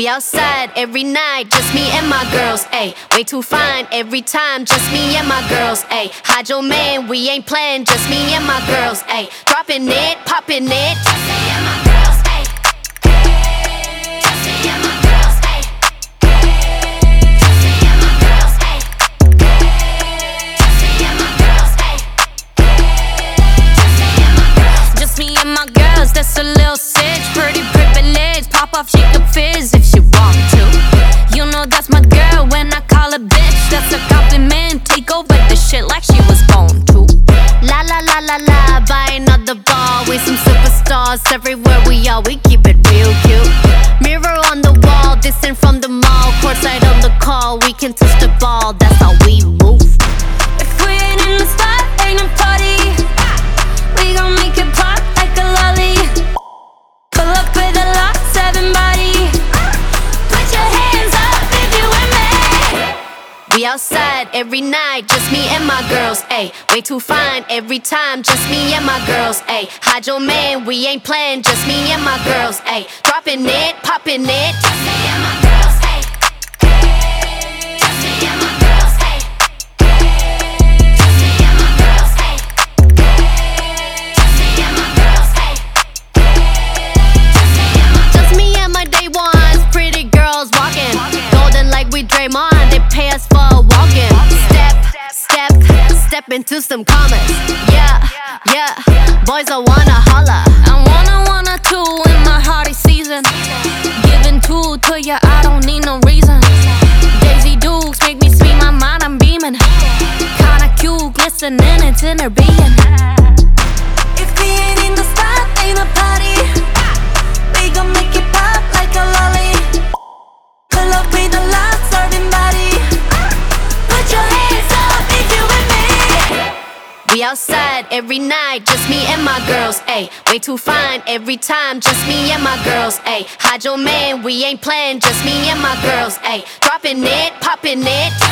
We outside every night, just me and my girls, ayy. Way too fine every time, just me and my girls, ayy. Hide your man, we ain't playing, just me and my girls, ayy. Dropping it, popping it, just me and my girls, ayy. Just me and my girls, ayy. Just me and my girls, ayy. Just me and my girls, ayy. Just me and my girls. Just me and my girls, that's a little sitch. Pretty privilege, pop off, she could fizz if she want to. You know that's my girl when I call her bitch. That's a compliment, take over the shit like she was born to. La la la la la, buy another ball. We some superstars everywhere we are, we keep it real cute. Mirror on the wall, distant from the mall. Courtside on the call, we can touch the ball, that's how we move. If we ain't in the spot, ain't no party. We gon' make it pop like a lolly. Pull up with a lot, 7 body. Put your hands up if you with me. We outside every night, just me and my girls, ayy. Way too fine every time, just me and my girls, ayy. Hide your man, we ain't playing, just me and my girls, ayy. Dropping it, popping it, just me and my girls, ayy. Just me and my girls, ayy. Just me and my girls, ayy. Just me and my girls, ayy. Just me and my day ones, pretty girls walking. Golden like we Draymond, they pay us for a walk-in. Step into some commas. Yeah, yeah, boys I wanna holla. I wanna two in my hardy season. Giving two to ya, I don't need no reason. Daisy Dukes make me speak my mind, I'm beaming. Kinda cute, glistening, it's in her being. If we ain't in the spot, ain't a party. We gon' make it pop like a lolly. Pull up with a lot, serving body. Put your hands up if you with me. We outside every night, just me and my girls, ayy. Way too fine every time, just me and my girls, ayy. Hide your man, we ain't playing, just me and my girls, ayy. Dropping it, popping it.